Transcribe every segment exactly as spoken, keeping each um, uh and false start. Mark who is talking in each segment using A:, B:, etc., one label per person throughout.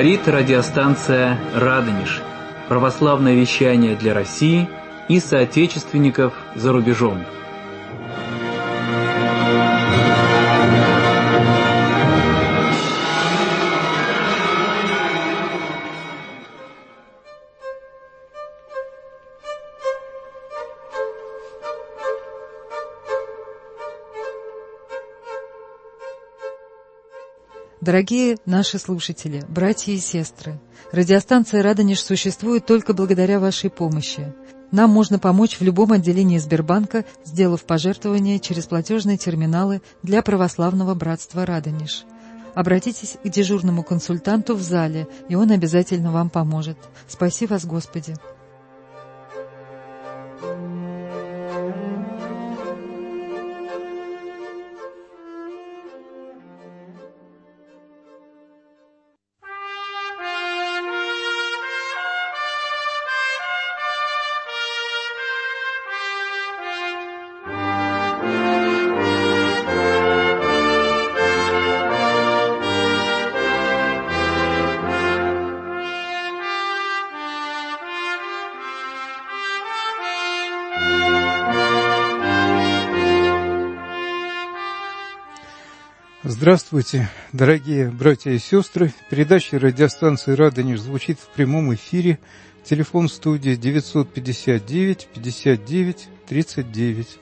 A: Говорит радиостанция «Радонеж». Православное вещание для России и соотечественников за рубежом.
B: Дорогие наши слушатели, братья и сестры, радиостанция «Радонеж» существует только благодаря вашей помощи. Нам можно помочь в любом отделении Сбербанка, сделав пожертвования через платежные терминалы для православного братства «Радонеж». Обратитесь к дежурному консультанту в зале, и он обязательно вам поможет. Спаси вас, Господи!
C: Здравствуйте, дорогие братья и сестры. Передача радиостанции «Радонеж» звучит в прямом эфире. Телефон студии девятьсот пятьдесят девять пятьдесят девять тридцать девять.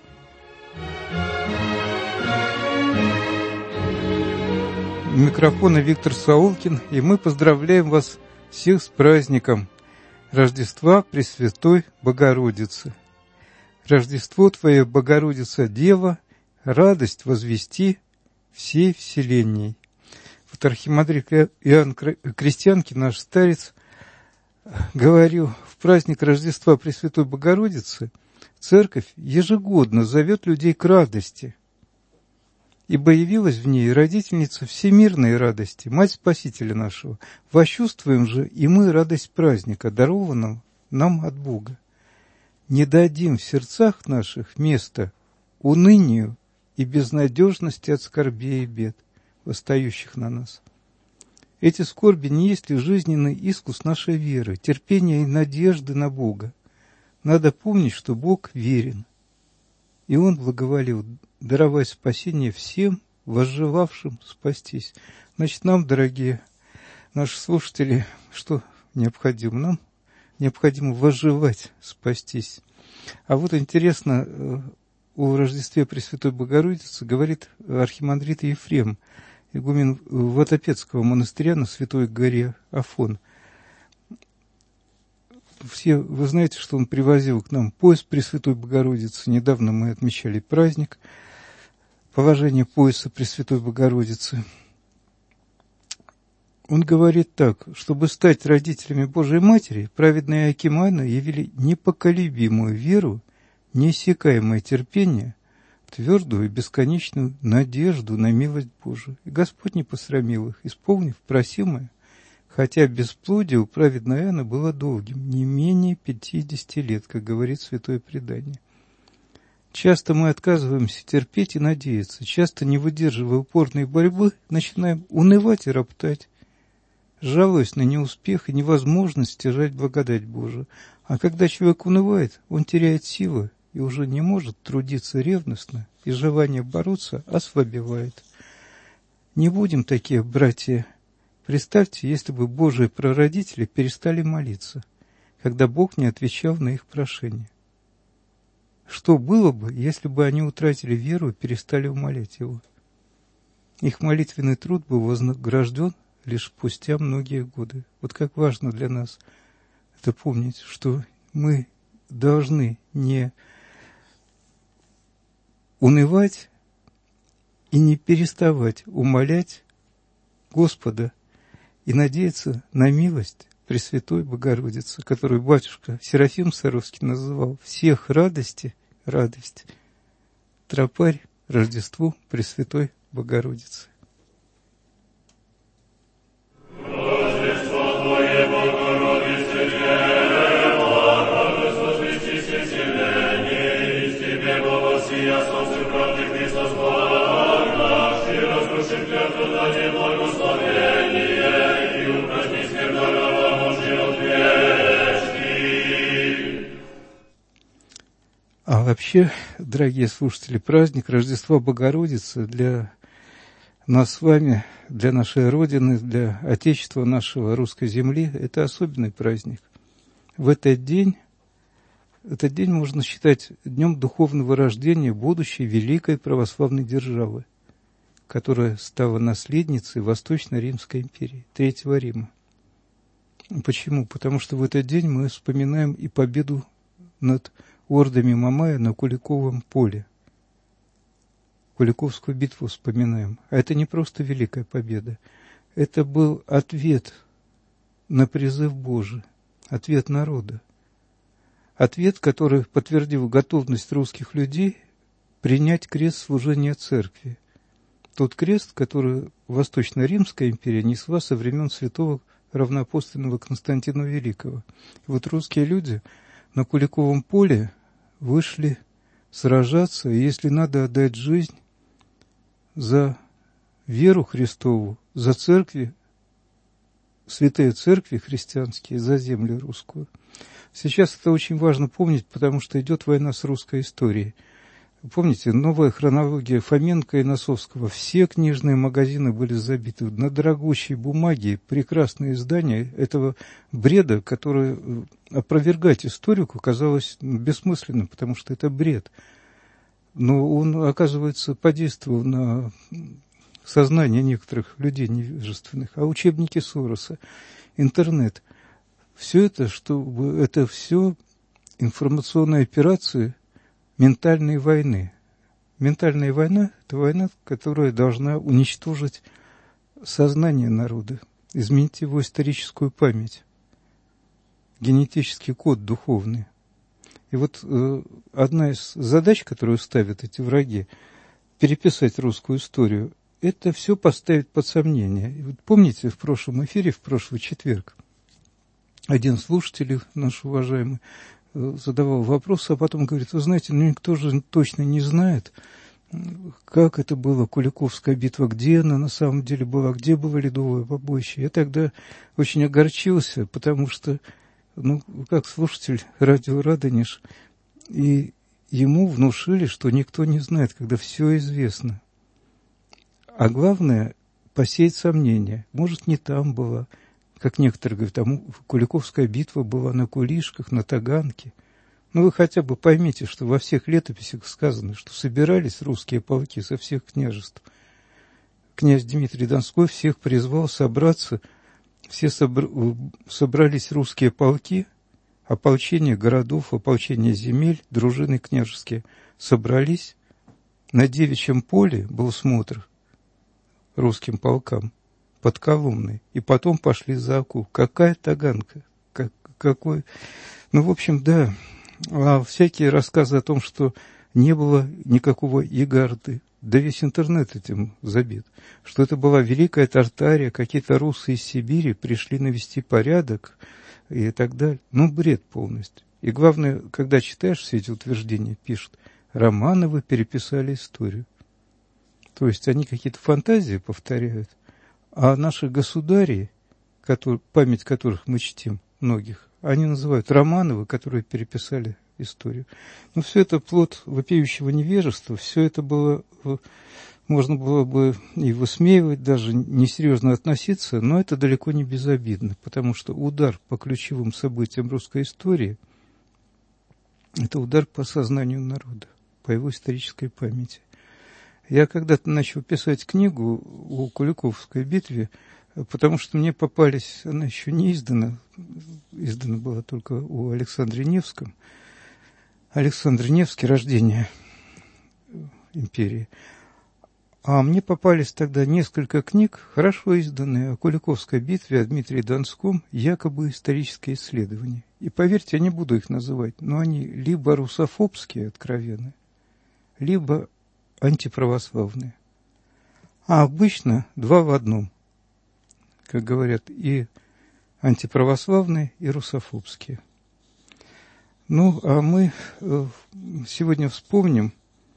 C: У микрофона Виктор Саулкин, и мы поздравляем вас всех с праздником Рождества Пресвятой Богородицы. Рождество Твое, Богородица Дева, радость возвести всей вселенной. Вот архимандрит Иоанн Крестьянкин, наш старец, говорил, в праздник Рождества Пресвятой Богородицы Церковь ежегодно зовет людей к радости, ибо явилась в ней родительница всемирной радости, Мать Спасителя нашего. Восчувствуем же и мы радость праздника, дарованного нам от Бога. Не дадим в сердцах наших места унынию и безнадежности от скорбей и бед, восстающих на нас. Эти скорби не есть ли жизненный искус нашей веры, терпения и надежды на Бога? Надо помнить, что Бог верен, и Он благоволил даровать спасение всем, возжелавшим спастись. Значит, нам, дорогие наши слушатели, что необходимо? Нам необходимо возжелать спастись. А вот интересно, о Рождестве Пресвятой Богородицы говорит архимандрит Ефрем, игумен Ватопецкого монастыря на Святой горе Афон. Все вы знаете, что он привозил к нам пояс Пресвятой Богородицы. Недавно мы отмечали праздник положения пояса Пресвятой Богородицы. Он говорит так: чтобы стать родителями Божией Матери, праведные Иоаким и Анна явили непоколебимую веру, неиссякаемое терпение, твердую и бесконечную надежду на милость Божию. И Господь не посрамил их, исполнив просимое, хотя бесплодие у праведной Иоанна было долгим, не менее пятидесяти лет, как говорит Святое Предание. Часто мы отказываемся терпеть и надеяться, часто, не выдерживая упорной борьбы, начинаем унывать и роптать, жалуясь на неуспех и невозможность стяжать благодать Божию. А когда человек унывает, он теряет силы и уже не может трудиться ревностно, и желание бороться ослабевает. Не будем такие, братья. Представьте, если бы Божьи прародители перестали молиться, когда Бог не отвечал на их прошения. Что было бы, если бы они утратили веру и перестали умолять Его? Их молитвенный труд был вознагражден лишь спустя многие годы. Вот как важно для нас это помнить, что мы должны не унывать и не переставать умолять Господа и надеяться на милость Пресвятой Богородицы, которую батюшка Серафим Саровский называл «всех радости, радость, тропарь Рождеству Пресвятой Богородицы».
D: Благословение и упраздни
C: вообще, дорогие слушатели, праздник Рождества Богородицы для нас с вами, для нашей Родины, для Отечества нашего, русской земли, это особенный праздник. В этот день, этот день можно считать днем духовного рождения будущей великой православной державы, которая стала наследницей Восточно-Римской империи, Третьего Рима. Почему? Потому что в этот день мы вспоминаем и победу над ордами Мамая на Куликовом поле. Куликовскую битву вспоминаем. А это не просто великая победа. Это был ответ на призыв Божий, ответ народа. Ответ, который подтвердил готовность русских людей принять крест служения церкви. Тот крест, который Восточно-Римская империя несла со времен святого равноапостольного Константина Великого. И вот русские люди на Куликовом поле вышли сражаться, и если надо отдать жизнь за веру Христову, за церкви, святые церкви христианские, за землю русскую. Сейчас это очень важно помнить, потому что идет война с русской историей. Помните, новая хронология Фоменко и Носовского. Все книжные магазины были забиты на дорогущей бумаге, прекрасные издания этого бреда, которое опровергать историку казалось бессмысленным, потому что это бред. Но он, оказывается, подействовал на сознание некоторых людей невежественных. А учебники Сороса, интернет, все это, чтобы это все информационные операции ментальной войны. Ментальная война – это война, которая должна уничтожить сознание народа, изменить его историческую память, генетический код духовный. И вот э, одна из задач, которую ставят эти враги, переписать русскую историю, это все поставить под сомнение. И вот помните, в прошлом эфире, в прошлый четверг, один слушатель наш уважаемый задавал вопрос, а потом говорит: вы знаете, ну никто же точно не знает, как это было, Куликовская битва, где она на самом деле была, где было Ледовое побоище. Я тогда очень огорчился, потому что, ну, как слушатель радио Радонеж, и ему внушили, что никто не знает, когда все известно. А главное, посеять сомнения. Может, не там была. Как некоторые говорят, там Куликовская битва была на Кулишках, на Таганке. Ну, вы хотя бы поймите, что во всех летописях сказано, что собирались русские полки со всех княжеств. Князь Дмитрий Донской всех призвал собраться, все собр... собрались русские полки, ополчение городов, ополчение земель, дружины княжеские собрались. На Девичьем поле был смотр русским полкам под Коломной, и потом пошли за Аку. Какая Таганка? Как, какой... Ну, в общем, да. А всякие рассказы о том, что не было никакого Игарды, да весь интернет этим забит, что это была Великая Тартария, какие-то русы из Сибири пришли навести порядок и так далее. Ну, бред полностью. И главное, когда читаешь все эти утверждения, пишут, Романовы переписали историю. То есть они какие-то фантазии повторяют. А наши государи, которые, память которых мы чтим, многих, они называют Романовы, которые переписали историю. Но все это плод вопиющего невежества, все это было, можно было бы и высмеивать, даже несерьезно относиться, но это далеко не безобидно, потому что удар по ключевым событиям русской истории – это удар по сознанию народа, по его исторической памяти. Я когда-то начал писать книгу о Куликовской битве, потому что мне попались, она еще не издана, издана была только у Александре Невском. Александр Невский, рождение империи. А мне попались тогда несколько книг, хорошо изданные, о Куликовской битве, о Дмитрии Донском, якобы исторические исследования. И поверьте, я не буду их называть, но они либо русофобские, откровенные, либо антиправославные. А обычно два в одном, как говорят, и антиправославные, и русофобские. Ну, а мы сегодня вспомним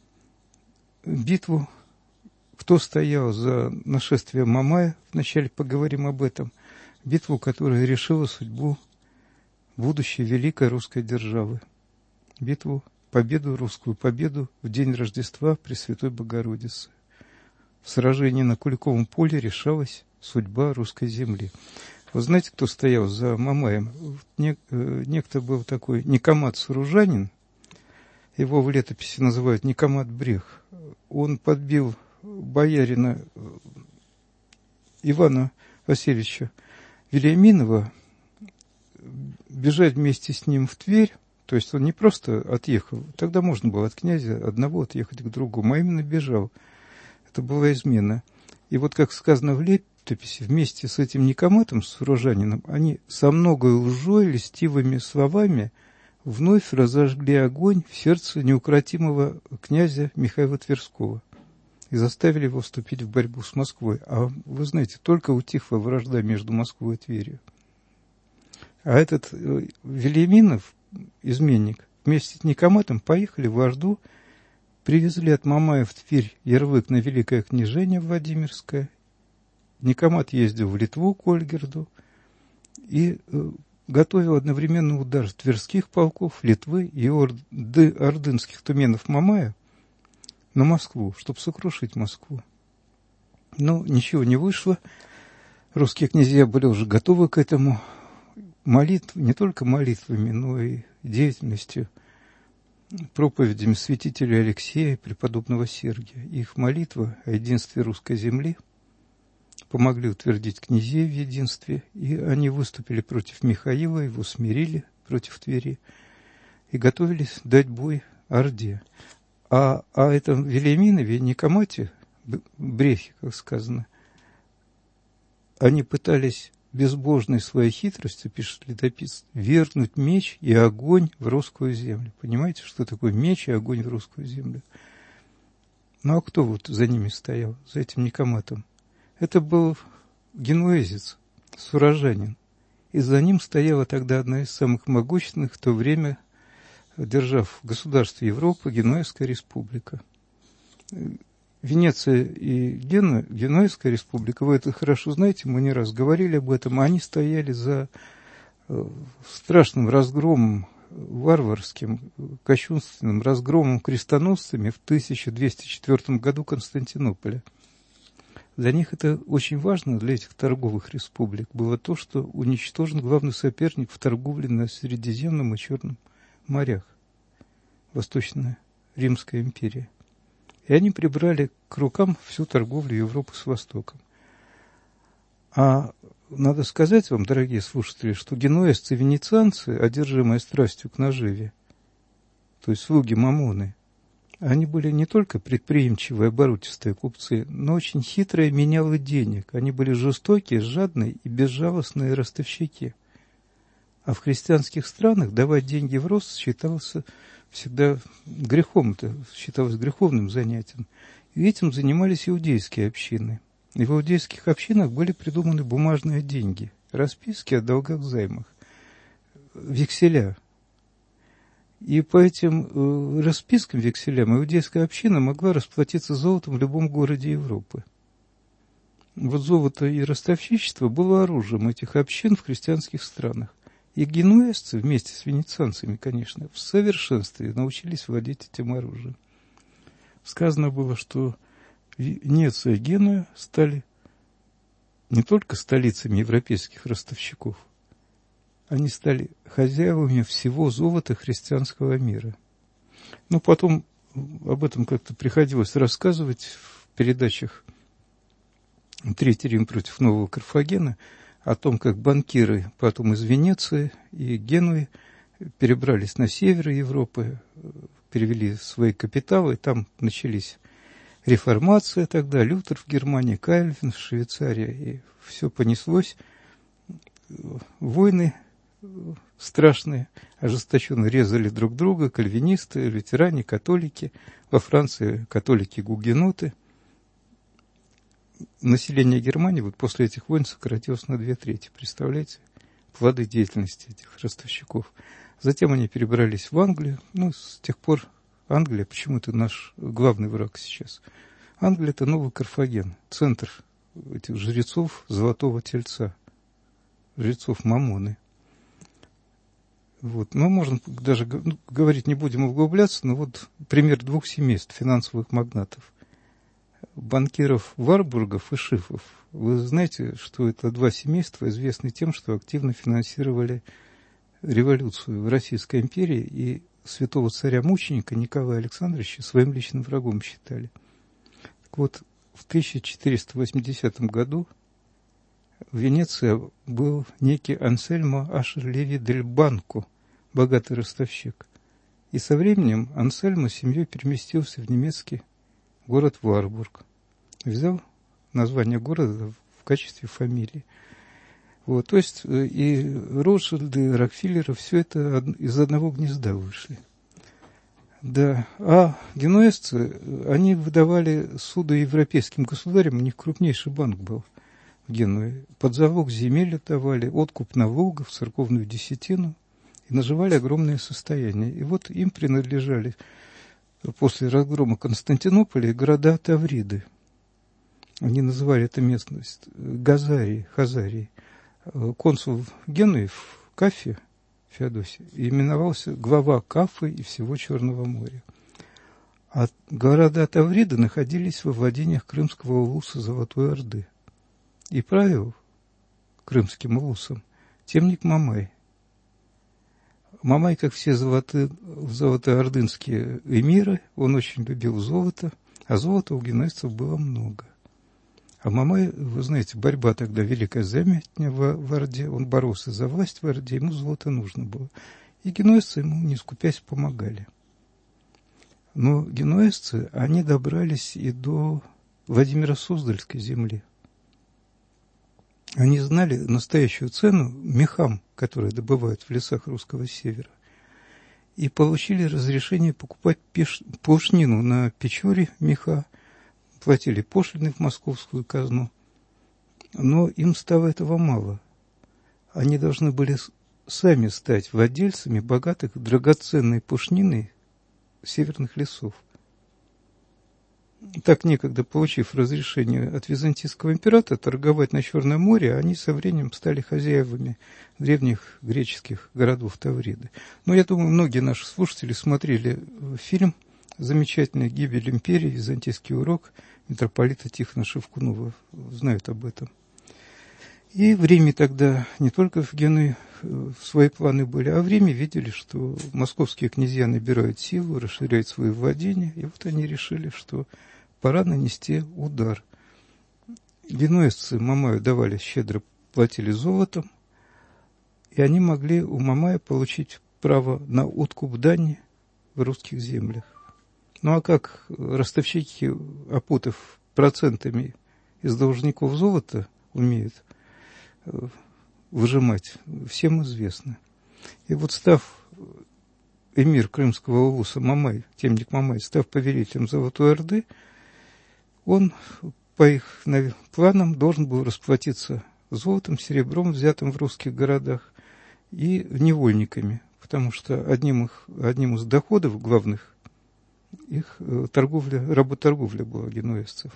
C: битву, кто стоял за нашествием Мамая, вначале поговорим об этом, битву, которая решила судьбу будущей великой русской державы, битву победу, русскую победу в день Рождества Пресвятой Богородицы. В сражении на Куликовом поле решалась судьба русской земли. Вы знаете, кто стоял за Мамаем? Некто был такой Никомат Суружанин, его в летописи называют Никомат Брех. Он подбил боярина Ивана Васильевича Вениаминова бежать вместе с ним в Тверь. То есть он не просто отъехал, тогда можно было от князя одного отъехать к другому, а именно бежал. Это была измена. И вот, как сказано в летописи, вместе с этим Никоматом, с урожанином, они со многой лжой, льстивыми словами вновь разожгли огонь в сердце неукротимого князя Михаила Тверского и заставили его вступить в борьбу с Москвой. А вы знаете, только утихла вражда между Москвой и Тверью. А этот Вениаминов, изменник, вместе с Никоматом поехали в Орду, привезли от Мамая в Тверь ярлык на Великое княжение Владимирское. Никомат ездил в Литву к Ольгерду и готовил одновременно удар тверских полков, Литвы и орды, ордынских туменов Мамая на Москву, чтобы сокрушить Москву. Но ничего не вышло. Русские князья были уже готовы к этому. Молитв, не только молитвами, но и деятельностью, проповедями святителя Алексея и преподобного Сергия. Их молитва о единстве русской земли помогли утвердить князей в единстве, и они выступили против Михаила, его смирили против Твери и готовились дать бой Орде. А о этом Вениаминове, Никомате, Брехе, как сказано, они пытались безбожной своей хитростью, пишет летописец, вернуть меч и огонь в русскую землю. Понимаете, что такое меч и огонь в русскую землю? Ну, а кто вот за ними стоял, за этим Никоматом? Это был генуэзец, сурожанин. И за ним стояла тогда одна из самых могущественных в то время держав государство Европы, Генуэзская республика. Венеция и Гену, Генуэзская республика, вы это хорошо знаете, мы не раз говорили об этом, они стояли за э, страшным разгромом, варварским, кощунственным разгромом крестоносцами в тысяча двести четвёртом году Константинополя. Для них это очень важно, для этих торговых республик, было то, что уничтожен главный соперник в торговле на Средиземном и Черном морях, Восточная Римская империя. И они прибрали к рукам всю торговлю Европы с Востоком. А надо сказать вам, дорогие слушатели, что генуэзцы и венецианцы, одержимые страстью к наживе, то есть слуги Мамоны, они были не только предприимчивые, оборотистые купцы, но очень хитрые менялы денег. Они были жестокие, жадные и безжалостные ростовщики. А в христианских странах давать деньги в рост считалось всегда грехом, это считалось греховным занятием. И этим занимались иудейские общины. И в иудейских общинах были придуманы бумажные деньги, расписки о долгах, займах, векселя. И по этим э, распискам, векселям, иудейская община могла расплатиться золотом в любом городе Европы. Вот золото и ростовщичество было оружием этих общин в христианских странах. И генуэзцы, вместе с венецианцами, конечно, в совершенстве научились владеть этим оружием. Сказано было, что Венеция и Генуя стали не только столицами европейских ростовщиков, они стали хозяевами всего золота христианского мира. Ну, потом об этом как-то приходилось рассказывать в передачах «Третий Рим против Нового Карфагена», о том, как банкиры потом из Венеции и Генуи перебрались на север Европы, перевели свои капиталы, там начались реформация тогда, Лютер в Германии, Кальвин в Швейцарии, и все понеслось. Войны страшные, ожесточенно резали друг друга, кальвинисты, лютеране, католики, во Франции католики-гугеноты. Население Германии вот после этих войн сократилось на две трети. Представляете? Плоды деятельности этих ростовщиков. Затем они перебрались в Англию. Ну, с тех пор Англия почему-то наш главный враг сейчас. Англия – это новый Карфаген, центр этих жрецов Золотого Тельца, жрецов Мамоны. Вот. Но можно даже ну, говорить, не будем углубляться, но вот пример двух семейств финансовых магнатов. Банкиров Варбургов и Шифов. Вы знаете, что это два семейства, известны тем, что активно финансировали революцию в Российской империи и святого царя-мученика Николая Александровича своим личным врагом считали. Так вот, в тысяча четыреста восьмидесятом году в Венеции был некий Ансельмо Ашерлеви дель Банко, богатый ростовщик. И со временем Ансельмо с семьей переместился в немецкий город Варбург. Взял название города в качестве фамилии. Вот, то есть и Ротшильды, и Рокфеллеры, все это из одного гнезда вышли. Да, а генуэзцы, они выдавали суды европейским государям, у них крупнейший банк был в Генуе. Под залог земель отдавали, откуп налогов, церковную десятину и наживали огромные состояния. И вот им принадлежали после разгрома Константинополя города Тавриды. Они называли эту местность Газарии, Хазарии. Консул Генуи в Кафе, Феодосий, именовался глава Кафы и всего Черного моря. А города Тавриды находились во владениях крымского улуса Золотой Орды. И правил крымским улусом темник Мамай. Мамай, как все золотые, золотоордынские эмиры, он очень любил золото, а золота у генуэзцев было много. А Мамай, вы знаете, борьба тогда великая заметня в, в Орде, он боролся за власть в Орде, ему золото нужно было. И генуэзцы ему, не скупясь, помогали. Но генуэзцы, они добрались и до Владимира Суздальской земли. Они знали настоящую цену мехам, которые добывают в лесах русского севера, и получили разрешение покупать пеш... пушнину на Печоре меха, платили пошлины в московскую казну, но им стало этого мало. Они должны были сами стать владельцами богатых драгоценной пушнины северных лесов. Так некогда, получив разрешение от византийского императора торговать на Черном море, они со временем стали хозяевами древних греческих городов Тавриды. Но я думаю, многие наши слушатели смотрели фильм замечательный «Гибель империи. Византийский урок» митрополита Тихона Шевкунова, знают об этом. И в Риме тогда не только в Генуе свои планы были, а в Риме видели, что московские князья набирают силу, расширяют свои владения, и вот они решили, что пора нанести удар. Генуэзцы Мамаю давали щедро, платили золотом, и они могли у Мамая получить право на откуп дани в русских землях. Ну а как ростовщики, опутав процентами из должников золота, умеют выжимать, всем известно. И вот став эмир крымского улуса Мамай, темник Мамай, став повелителем Золотой Орды, он по их планам должен был расплатиться золотом, серебром, взятым в русских городах, и невольниками, потому что одним, их, одним из доходов главных их торговля, работорговля была генуэзцев.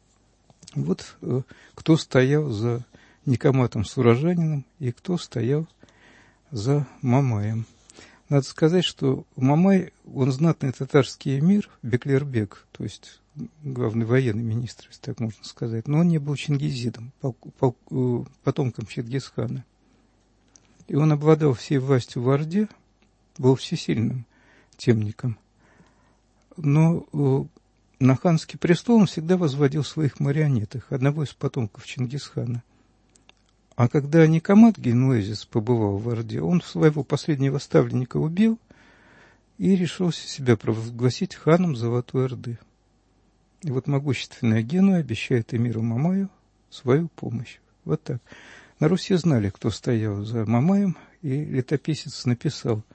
C: Вот кто стоял за Никоматом Суражанином и кто стоял за Мамаем. Надо сказать, что Мамай, он знатный татарский эмир, Беклербек, то есть главный военный министр, если так можно сказать, но он не был чингизидом, потомком Чингисхана. И он обладал всей властью в Орде, был всесильным темником. Но на ханский престол он всегда возводил своих марионеток, одного из потомков Чингисхана. А когда Никомат генуэзец побывал в Орде, он своего последнего ставленника убил и решился себя провозгласить ханом Золотой Орды. И вот могущественная Генуя обещает эмиру Мамаю свою помощь. Вот так. На Руси знали, кто стоял за Мамаем, и летописец написал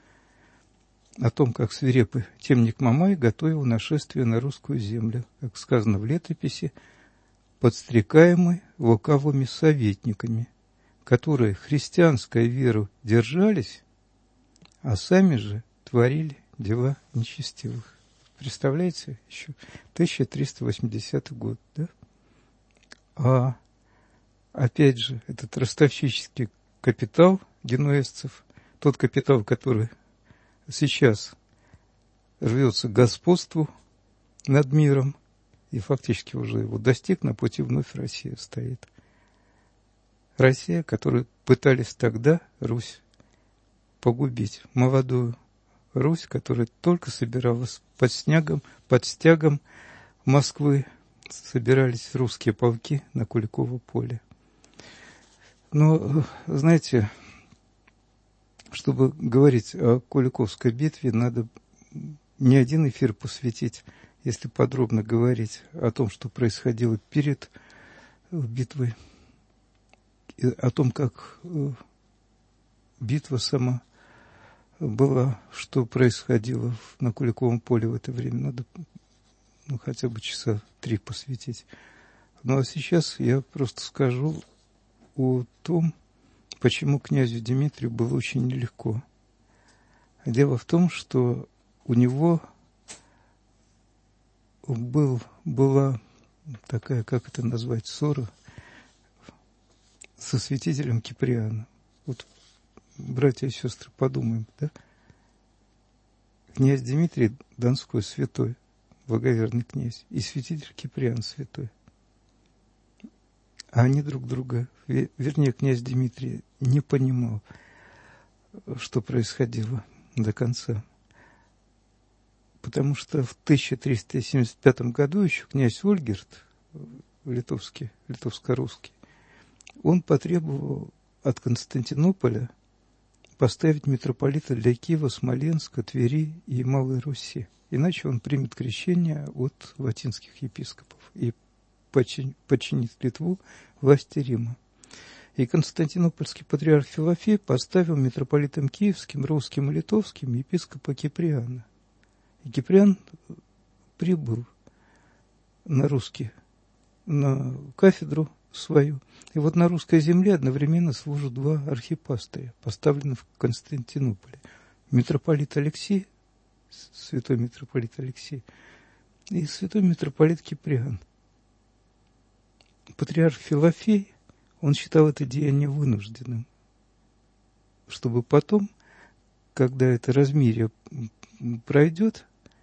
C: о том, как свирепый темник Мамай готовил нашествие на русскую землю, как сказано в летописи, подстрекаемый лукавыми советниками, которые христианской веру держались, а сами же творили дела нечестивых. Представляете, еще тысяча триста восьмидесятый год, да? А опять же, этот ростовщический капитал генуэзцев тот капитал, который сейчас рвется к господству над миром, и фактически уже его достиг, на пути вновь Россия стоит. Россия, которую пытались тогда Русь погубить. Молодую Русь, которая только собиралась под снегом, под стягом Москвы, собирались русские полки на Куликово поле. Но, знаете, чтобы говорить о Куликовской битве, надо не один эфир посвятить, если подробно говорить о том, что происходило перед битвой, и о том, как битва сама была, что происходило на Куликовом поле в это время. Надо ну, хотя бы часа три посвятить. Ну а сейчас я просто скажу о том, почему князю Дмитрию было очень нелегко. Дело в том, что у него был, была такая, как это назвать, ссора со святителем Киприаном. Вот, братья и сестры, подумаем, да? Князь Дмитрий Донской святой, благоверный князь, и святитель Киприан святой. А они друг друга, вернее, князь Дмитрий не понимал, что происходило до конца. Потому что в тысяча триста семьдесят пятом году еще князь Ольгерд, литовский, литовско-русский, он потребовал от Константинополя поставить митрополита для Киева, Смоленска, Твери и Малой Руси. Иначе он примет крещение от латинских епископов и подчинит Литву власти Рима. И константинопольский патриарх Филофей поставил митрополитом киевским, русским и литовским епископа Киприана. И Киприан прибыл на русский, на кафедру свою. И вот на русской земле одновременно служат два архипастыря, поставленных в Константинополе. Митрополит Алексей, святой митрополит Алексей, и святой митрополит Киприан. Патриарх Филофей, он считал это деяние вынужденным, чтобы потом, когда это размирие пройдет,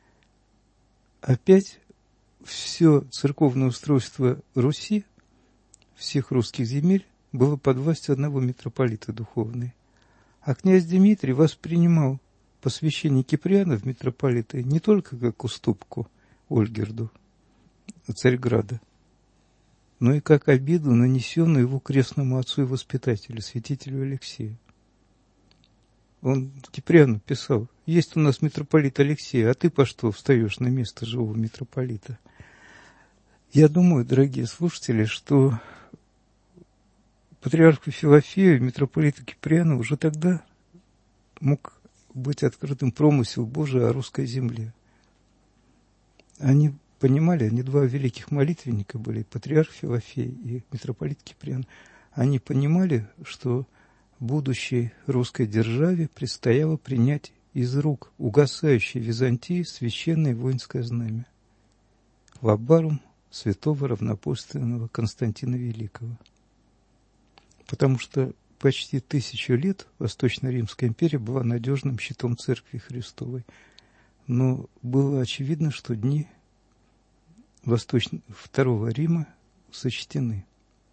C: опять все церковное устройство Руси, всех русских земель, было под властью одного митрополита духовной. А князь Дмитрий воспринимал посвящение Киприана в митрополиты не только как уступку Ольгерду, Царьграда, но и как обиду, нанесенную его крестному отцу и воспитателю, святителю Алексею. Он Киприану писал: есть у нас митрополит Алексей, а ты по что встаешь на место живого митрополита? Я думаю, дорогие слушатели, что патриарху Филофею, митрополиту Киприану уже тогда мог быть открытым промысел Божий о русской земле. Они понимали, они два великих молитвенника были, патриарх Филофей и митрополит Киприан. Они понимали, что будущей русской державе предстояло принять из рук угасающей Византии священное воинское знамя — лабарум святого равнопостственного Константина Великого. Потому что почти тысячу лет Восточно-Римская империя была надежным щитом Церкви Христовой. Но было очевидно, что дни Восточного Второго Рима сочтены.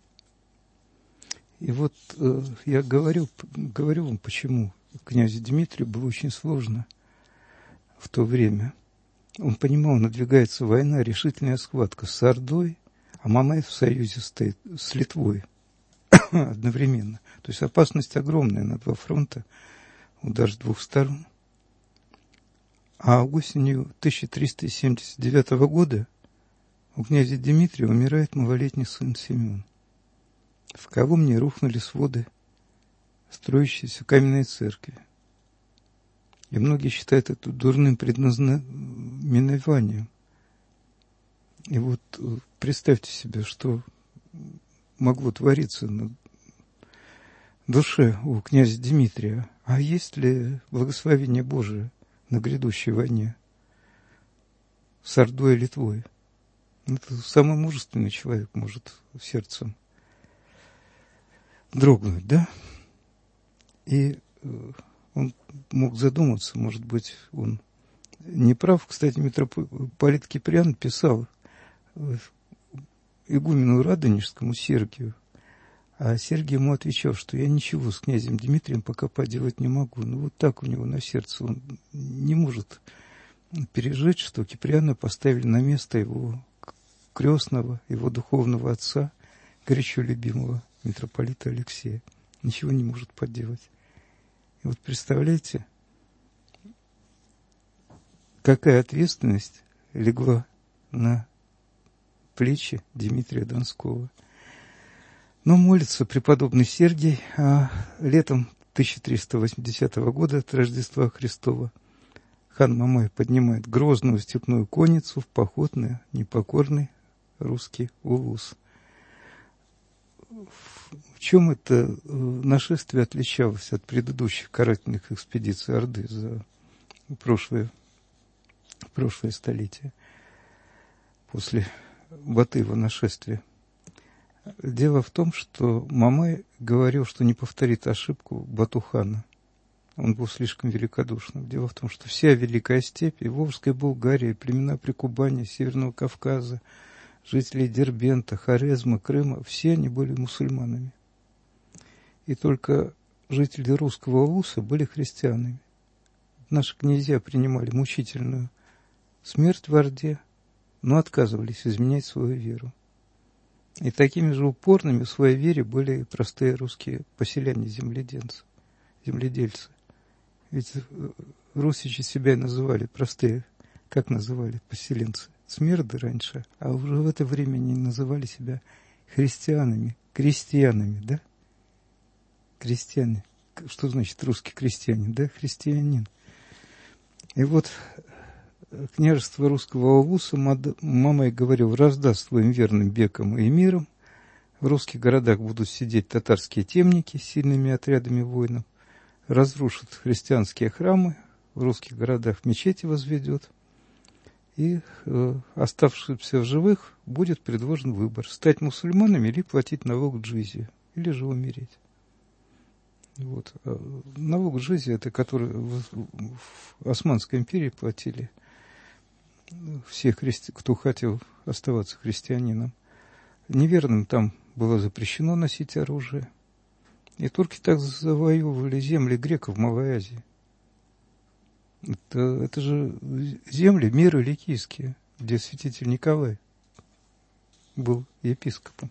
C: И вот э, я говорю, говорю вам, почему князю Дмитрию было очень сложно в то время. Он понимал, надвигается война, решительная схватка с Ордой, а Мамаев в союзе стоит с Литвой одновременно. То есть опасность огромная на два фронта, удар с двух сторон. А осенью тысяча триста семьдесят девятого года у князя Дмитрия умирает малолетний сын Семен. В Коломне рухнули своды строящейся каменной церкви. И многие считают это дурным предназнаменованием. И вот представьте себе, что могло твориться на душе у князя Дмитрия. А есть ли благословение Божие на грядущей войне с Ордой и Литвой? Это самый мужественный человек может сердцем дрогнуть, да? И он мог задуматься, может быть, он не прав. Кстати, митрополит Киприан писал игумену Радонежскому Сергию, а Сергий ему отвечал, что я ничего с князем Дмитрием пока поделать не могу. Ну, вот так у него на сердце. Он не может пережить, что Киприана поставили на место его крестного, его духовного отца, горячо любимого митрополита Алексея. Ничего не может поделать. И вот представляете, какая ответственность легла на плечи Дмитрия Донского. Но молится преподобный Сергий, а летом тысяча триста восьмидесятого года от Рождества Христова хан Мамай поднимает грозную степную конницу в поход на непокорный русский улус. В чем это нашествие отличалось от предыдущих карательных экспедиций Орды за прошлое, прошлое столетие, после Батыева нашествия? Дело в том, что Мамай говорил, что не повторит ошибку Бату-хана. Он был слишком великодушным. Дело в том, что вся Великая Степь, и Волжская Болгария, племена Прикубани, Северного Кавказа, жители Дербента, Хорезма, Крыма, все они были мусульманами. И только жители русского улуса были христианами. Наши князья принимали мучительную смерть в Орде, но отказывались изменять свою веру. И такими же упорными в своей вере были и простые русские поселяне-земледельцы. земледельцы. Ведь русичи себя называли простые, как называли поселенцы? Смерды раньше, а уже в это время они называли себя христианами, крестьянами, да? Крестьяне. Что значит русский крестьянин? Да, христианин. И вот княжество русского улуса, Мамай говорил, раздаст своим верным бекам и эмирам. В русских городах будут сидеть татарские темники с сильными отрядами воинов, разрушат христианские храмы, в русских городах мечети возведет, и э, оставшимся в живых будет предложен выбор: стать мусульманами или платить налог джизью, или же умереть. Вот. Налог джизия, это который в, в Османской империи платили все, христи... кто хотел оставаться христианином. Неверным там было запрещено носить оружие. И турки так завоевывали земли греков в Малой Азии. Это, это же земли мира ликийские, где святитель Николай был епископом.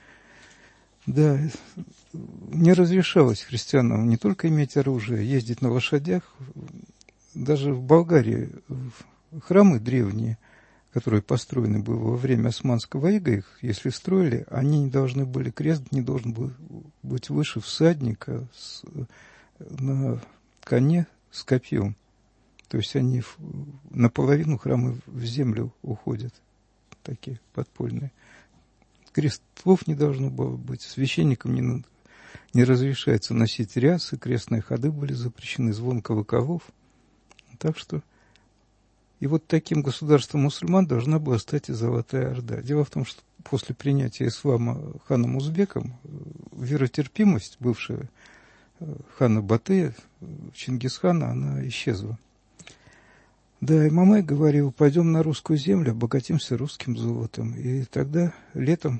C: Да, не разрешалось христианам не только иметь оружие, ездить на лошадях. Даже в Болгарии храмы древние, которые построены были во время османского ига, их, если строили, они не должны были, крест не должен был быть выше всадника с, на коне с копьем. То есть они в, наполовину храмы в землю уходят, такие подпольные. Крестов не должно было быть, священникам не, не разрешается носить рясы, крестные ходы были запрещены, звон колоколов. Так что и вот таким государством мусульман должна была стать и Золотая Орда. Дело в том, что после принятия ислама ханом Узбеком веротерпимость бывшая хана Батыя, Чингисхана, она исчезла. Да, и Мамай говорил, пойдем на русскую землю, обогатимся русским золотом. И тогда летом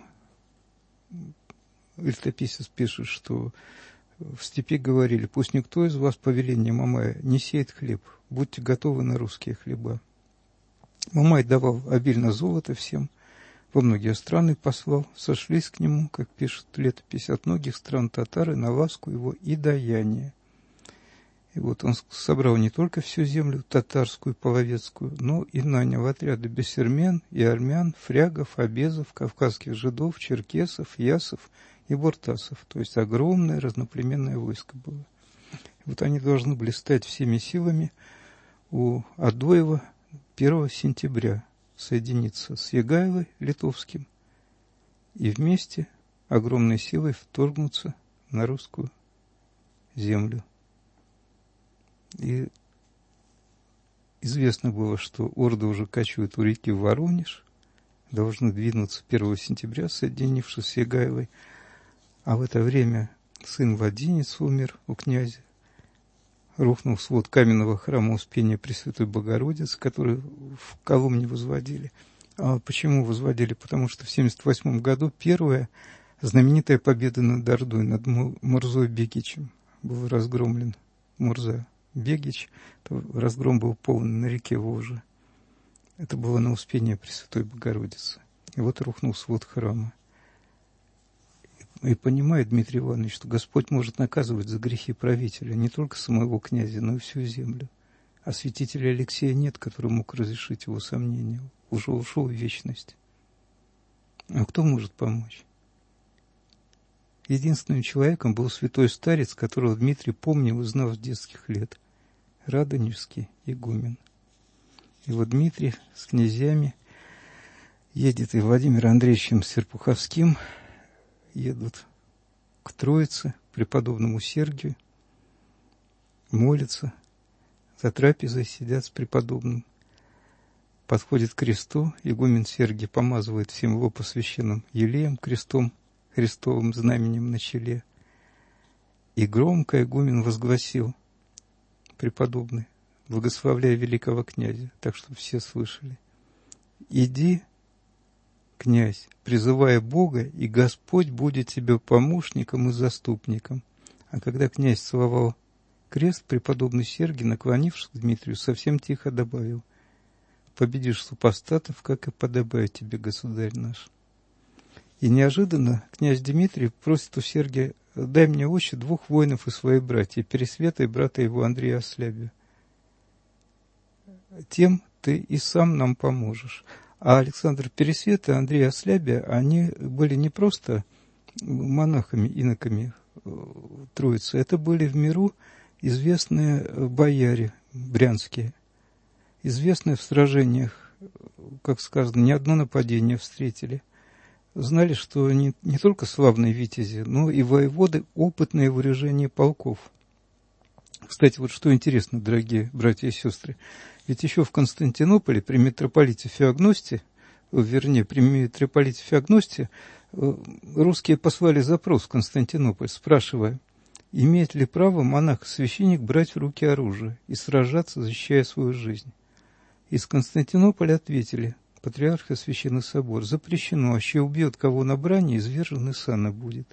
C: летописец пишет, что в степи говорили, пусть никто из вас по велению Мамая не сеет хлеб, будьте готовы на русские хлеба. Мамай давал обильно золото всем, во многие страны послал, сошлись к нему, как пишет летопись, от многих стран татары на ласку его и даяние. И вот он собрал не только всю землю татарскую, половецкую, но и нанял отряды бессермен и армян, фрягов, обезов, кавказских жидов, черкесов, ясов и буртасов. То есть огромное разноплеменное войско было. И вот они должны были стать всеми силами у Адоева первого сентября, соединиться с Егайлой литовским и вместе огромной силой вторгнуться на русскую землю. И известно было, что орды уже кочуют у реки Воронеж, должны двинуться первого сентября, соединившись с Егайлой, а в это время сын Владимир умер у князя, рухнул свод каменного храма Успения Пресвятой Богородицы, который в Коломне возводили. А почему возводили? Потому что в семьдесят восьмом году первая знаменитая победа над Ордой, над Мурзой Бегичем, был разгромлен Мурза Бегич. Разгром был полный на реке Волжа. Это было на Успение Пресвятой Богородицы. И вот рухнул свод храма. И понимает Дмитрий Иванович, что Господь может наказывать за грехи правителя не только самого князя, но и всю землю. А святителя Алексея нет, который мог разрешить его сомнения. Уже ушел в вечность. А кто может помочь? Единственным человеком был святой старец, которого Дмитрий помнил и знал с детских лет. Радонежский игумен. И вот Дмитрий с князьями едет, и Владимиром Андреевичем Серпуховским едут к Троице, к преподобному Сергию, молятся, за трапезой сидят с преподобным. Подходит к кресту, игумен Сергий помазывает всем лоб священным елеем, крестом, Христовым знаменем на челе. И громко игумен возгласил, преподобный, благословляя великого князя, так что все слышали: «Иди, князь, призывая Бога, и Господь будет тебе помощником и заступником». А когда князь целовал крест, преподобный Сергий, наклонившись к Дмитрию, совсем тихо добавил: «Победишь супостатов, как и подобает тебе, государь наш». И неожиданно князь Дмитрий просит у Сергия: «Дай мне отче двух воинов из своих братьев, Пересвета и брата его Андрея Ослябия. Тем ты и сам нам поможешь». А Александр Пересвет и Андрей Ослябия, они были не просто монахами, иноками Троицы, это были в миру известные бояре брянские, известные в сражениях, как сказано, ни одно нападение встретили. Знали, что не, не только славные витязи, но и воеводы, опытные в вооружении полков. Кстати, вот что интересно, дорогие братья и сестры, ведь еще в Константинополе при митрополите Феогносте, вернее, при митрополите Феогносте, русские послали запрос в Константинополь, спрашивая, имеет ли право монах-священник брать в руки оружие и сражаться, защищая свою жизнь. Из Константинополя ответили: патриарх и священный собор, запрещено, аще убьет кого на брани, извержен и сана будет.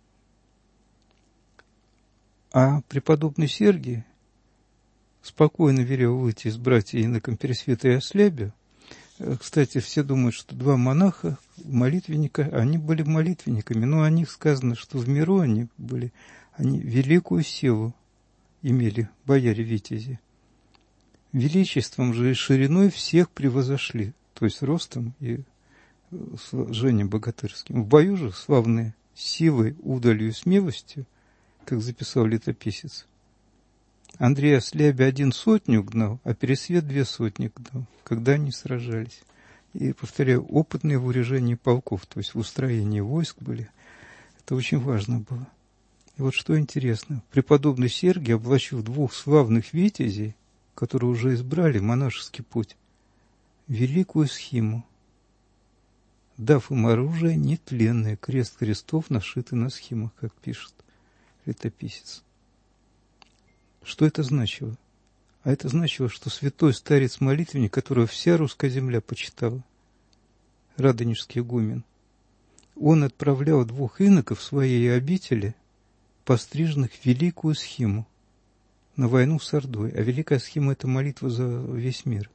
C: А преподобный Сергий спокойно велел выйти из братьев иноком Пересвета и Ослябия. Кстати, все думают, что два монаха, молитвенника, они были молитвенниками, но о них сказано, что в миру они были, они великую силу имели, бояре-витязи. Величеством же и шириной всех превозошли, то есть ростом и сложением богатырским. В бою же славные силой, удалью и смелостью, как записал летописец, Андрей Ослябия один сотню гнал, а Пересвет две сотни гнал, когда они сражались. И, повторяю, опытные в вооружении полков, то есть в устроении войск были. Это очень важно было. И вот что интересно, преподобный Сергий, облачив двух славных витязей, которые уже избрали монашеский путь, великую схиму, дав им оружие нетленное, крест крестов нашитый на схимах, как пишет летописец. Что это значило? А это значило, что святой старец-молитвенник, которого вся русская земля почитала, Радонежский игумен, он отправлял двух иноков своей обители, постриженных в великую схиму, на войну с Ордой. А великая схима – это молитва за весь мир.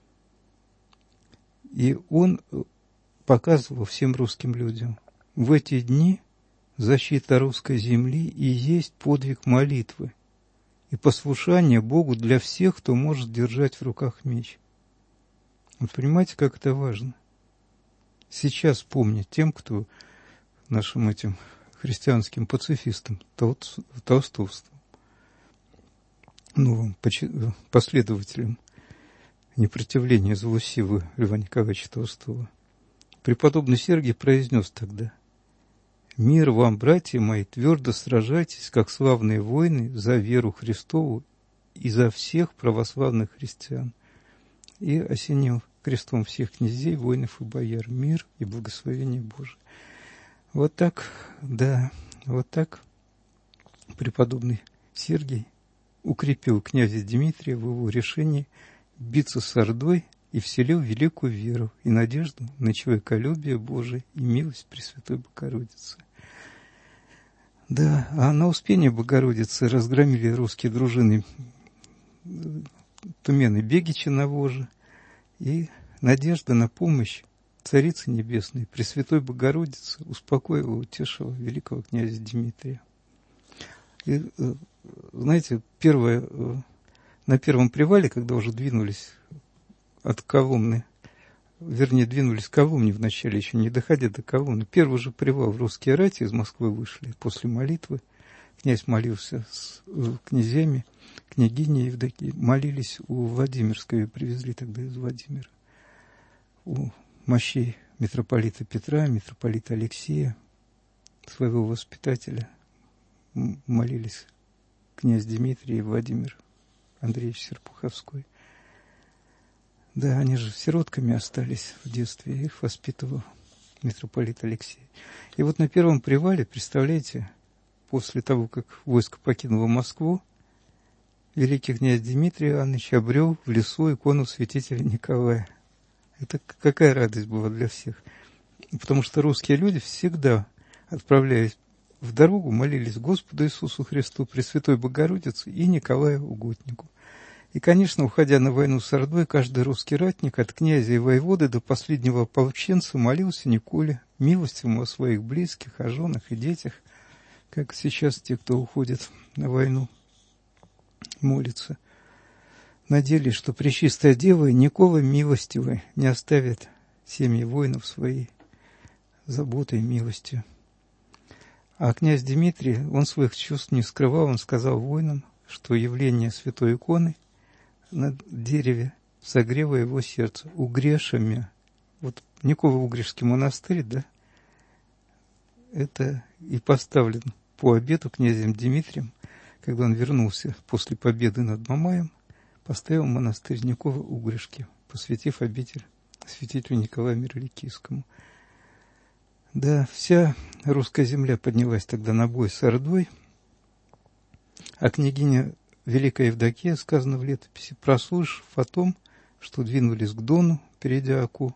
C: И он показывал всем русским людям: в эти дни защита русской земли и есть подвиг молитвы и послушание Богу для всех, кто может держать в руках меч. Вы понимаете, как это важно? Сейчас помнить тем, кто нашим этим христианским пацифистам, толстовством, новым последователям непротивления злой силы Льва Николаевича Толстого, преподобный Сергий произнес тогда: «Мир вам, братья мои, твердо сражайтесь, как славные воины, за веру Христову и за всех православных христиан». И осенил крестом всех князей, воинов и бояр мир и благословение Божие. Вот так, да, вот так преподобный Сергий укрепил князя Дмитрия в его решении биться с Ордой и вселил великую веру и надежду на человеколюбие Божие и милость Пресвятой Богородицы. Да, а на Успение Богородицы разгромили русские дружины Тумены Бегича на Воже, и надежда на помощь Царицы Небесной, Пресвятой Богородицы, успокоила, утешила великого князя Дмитрия. И, знаете, первое, на первом привале, когда уже двинулись от Коломны, вернее, двинулись к Коломне вначале, еще не доходя до Коломны, первый же привал русские рати из Москвы вышли после молитвы. Князь молился с князьями, княгиня Евдокия, молились у Владимирской, привезли тогда из Владимира, у мощей митрополита Петра, митрополита Алексея, своего воспитателя, молились князь Дмитрий и Владимир Андреевич Серпуховской. Да, они же сиротками остались в детстве, их воспитывал митрополит Алексей. И вот на первом привале, представляете, после того, как войско покинуло Москву, великий князь Дмитрий Иванович обрел в лесу икону святителя Николая. Это какая радость была для всех. Потому что русские люди всегда, отправляясь в дорогу, молились Господу Иисусу Христу, Пресвятой Богородице и Николаю Угоднику. И, конечно, уходя на войну с Ордой, каждый русский ратник от князя и воеводы до последнего ополченца молился Николе, милостивому о своих близких, о женах и детях, как сейчас те, кто уходит на войну, молятся. Надеялись, что Пречистая Дева и Никола милостивый не оставит семьи воинов своей заботой и милостью. А князь Дмитрий, он своих чувств не скрывал, он сказал воинам, что явление святой иконы на дереве согрело его сердце угрешами. Вот Николо-Угрешский монастырь, да, это и поставлен по обету князем Дмитрием, когда он вернулся после победы над Мамаем, поставил монастырь Николо-Угрешки, посвятив обитель святителю Николаю Мироликийскому. Да, вся русская земля поднялась тогда на бой с Ордой, а княгиня Великая Евдокия, сказано в летописи, прослышав о том, что двинулись к Дону, перейдя Оку,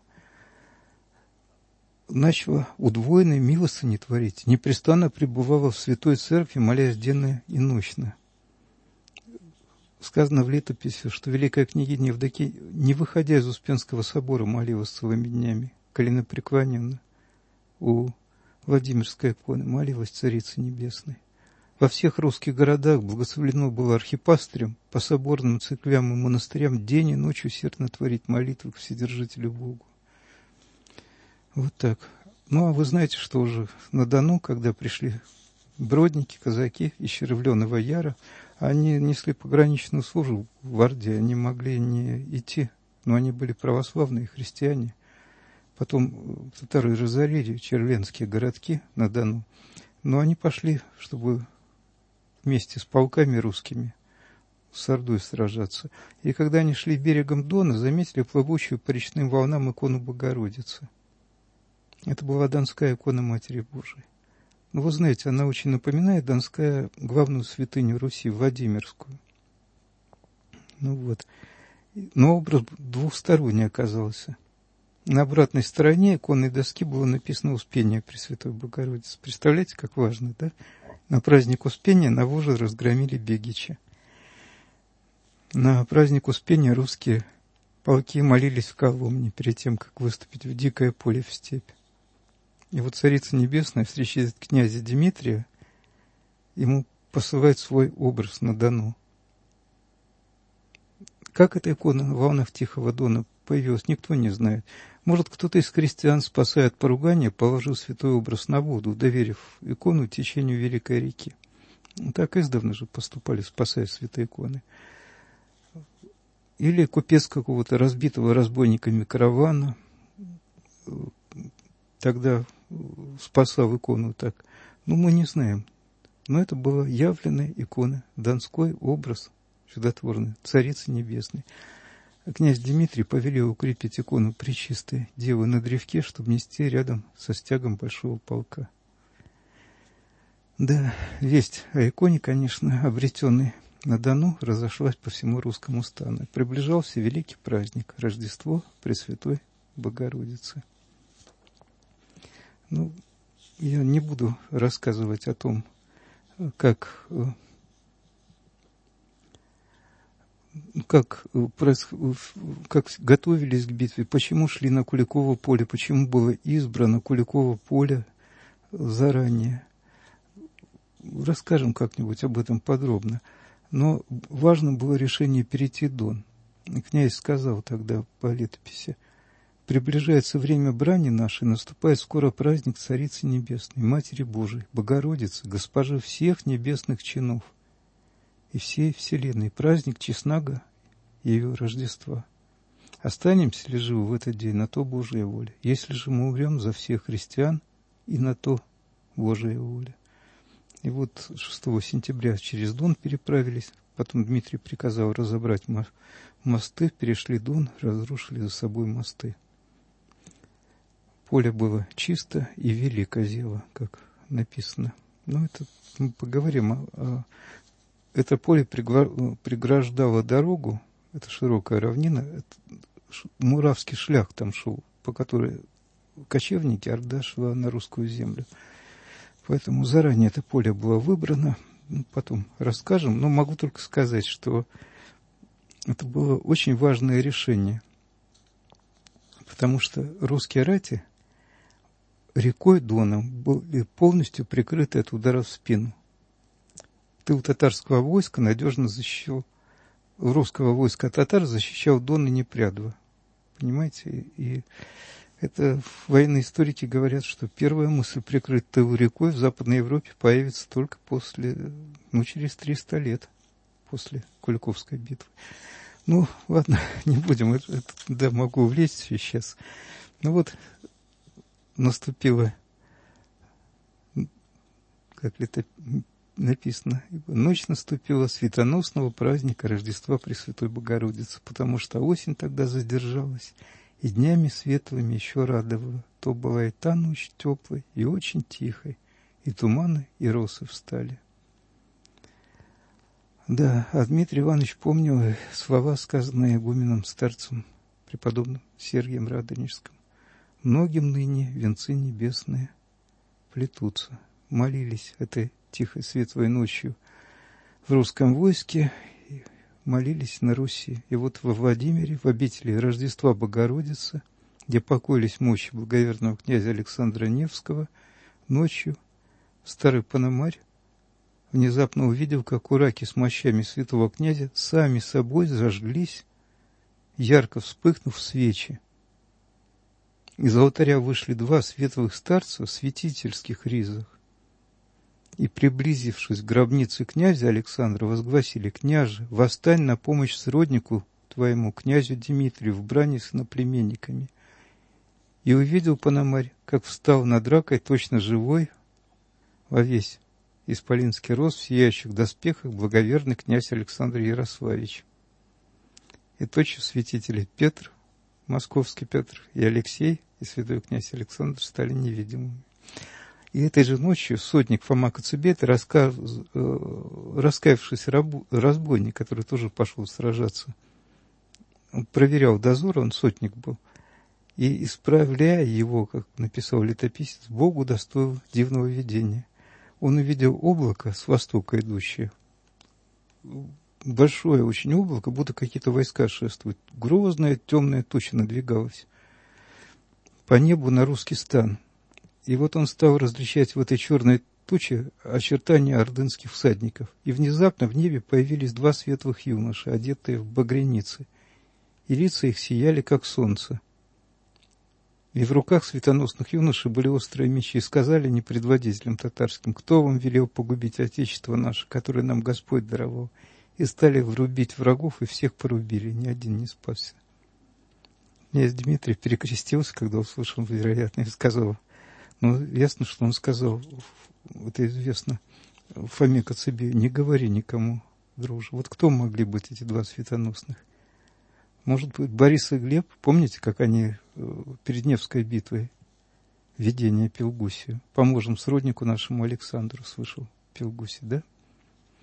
C: начала удвоенной милостыни творить, непрестанно пребывала в святой церкви, молясь денно и ночно. Сказано в летописи, что великая княгиня Евдокия, не выходя из Успенского собора, молилась целыми днями, коленопреклоненно у Владимирской иконы, молилась Царице Небесной. Во всех русских городах благословлено было архипастырем по соборным церквям и монастырям день и ночь усердно творить молитвы к Вседержителю Богу. Вот так. Ну, а вы знаете, что уже на Дону, когда пришли бродники, казаки из Червленого Яра, они несли пограничную службу в Орде, они могли не идти, но они были православные христиане. Потом татары разорили червленские городки на Дону, но они пошли, чтобы вместе с полками русскими с Ордой сражаться. И когда они шли берегом Дона, заметили плывущую по речным волнам икону Богородицы. Это была Донская икона Матери Божией. Ну, вы знаете, она очень напоминает Донская главную святыню Руси, Владимирскую. Ну вот. Но образ двухсторонний оказался. На обратной стороне иконной доски было написано «Успение Пресвятой Богородицы». Представляете, как важно, да? На праздник Успения на Воже разгромили Бегича. На праздник Успения русские полки молились в Коломне перед тем, как выступить в дикое поле в степь. И вот Царица Небесная встречает князя Дмитрия, ему посылает свой образ на Дону. Как эта икона на волнах Тихого Дона появилась, никто не знает. Может, кто-то из крестьян, спасая от поругания, положил святой образ на воду, доверив икону течению Великой реки. Так издавна же поступали, спасая святые иконы. Или купец какого-то разбитого разбойниками каравана тогда спасал икону так. Ну, мы не знаем. Но это была явленная икона, донской образ чудотворный, Царицы Небесной. А князь Дмитрий повелел укрепить икону Пречистой Девы на древке, чтобы нести рядом со стягом большого полка. Да, весть о иконе, конечно, обретенной на Дону разошлась по всему русскому стану. Приближался великий праздник – Рождество Пресвятой Богородицы. Ну, я не буду рассказывать о том, как, как, как готовились к битве, почему шли на Куликово поле, почему было избрано Куликово поле заранее. Расскажем как-нибудь об этом подробно. Но важно было решение перейти Дон. Князь сказал тогда по летописи: «Приближается время брани нашей, наступает скоро праздник Царицы Небесной, Матери Божией, Богородицы, Госпожи всех небесных чинов и всей вселенной, праздник честного ее Рождества. Останемся ли живы в этот день, на то Божья воля. Если же мы умрем за всех христиан, и на то Божья воля». И вот шестого сентября через Дон переправились, потом Дмитрий приказал разобрать мосты, перешли Дон, разрушили за собой мосты. Поле было чисто и велико зело, как написано. Но это мы поговорим. Это поле преграждало дорогу, это широкая равнина, это Муравский шлях там шел, по которой кочевники, орда шла на русскую землю. Поэтому заранее это поле было выбрано. Потом расскажем, но могу только сказать, что это было очень важное решение, потому что русские рати рекой Доном были полностью прикрыты от ударов в спину. Тыл татарского войска надежно защищал, русского войска татар защищал Дон и Непрядва. Понимаете? И это военные историки говорят, что первая мысль прикрыть тыл рекой в Западной Европе появится только после, ну, через триста лет после Куликовской битвы. Ну, ладно, не будем, это, это, да, могу влезть сейчас. Ну вот, наступила, как это написано, ночь наступила светоносного праздника Рождества Пресвятой Богородицы, потому что осень тогда задержалась, и днями светлыми еще радовала. То была и та ночь теплой, и очень тихой, и туманы, и росы встали. Да, а Дмитрий Иванович помнил слова, сказанные игуменом старцем, преподобным Сергием Радонежским. Многим ныне венцы небесные плетутся. Молились этой тихой светлой ночью в русском войске, молились на Руси. И вот во Владимире, в обители Рождества Богородицы, где покоились мощи благоверного князя Александра Невского, ночью старый Пономарь внезапно увидел, как у раки с мощами святого князя сами собой зажглись, ярко вспыхнув свечи. Из алтаря вышли два светлых старца в святительских ризах. И, приблизившись к гробнице князя Александра, возгласили: «Княже, восстань на помощь сроднику твоему, князю Дмитрию, в брани с иноплеменниками». И увидел Пономарь, как встал над ракой, точно живой, во весь исполинский рост, в сияющих доспехах, благоверный князь Александр Ярославич. И тотчас святители Петр, московский Петр, и Алексей, и святой князь Александр стали невидимыми. И этой же ночью сотник Фома Коцебей, раска... раскаявшийся рабу... разбойник, который тоже пошел сражаться, он проверял дозор, он сотник был, и, исправляя его, как написал летописец, Богу достоил дивного видения. Он увидел облако с востока идущее, большое очень облако, будто какие-то войска шествуют. Грозная темная туча надвигалась по небу на русский стан. И вот он стал различать в этой черной туче очертания ордынских всадников. И внезапно в небе появились два светлых юноши, одетые в багряницы, и лица их сияли, как солнце. И в руках светоносных юношей были острые мечи, и сказали не предводителям татарским: «Кто вам велел погубить отечество наше, которое нам Господь даровал?» И стали врубить врагов, и всех порубили, ни один не спасся. Князь Дмитрий перекрестился, когда услышал, вероятно, и сказал, ну, ясно, что он сказал, это известно, Фоме Коцебею: «Не говори никому, друже». Вот кто могли быть эти два светоносных? Может быть, Борис и Глеб? Помните, как они перед Невской битвой видение Пелгусию? «Поможем сроднику нашему Александру», слышал Пелгусий, да?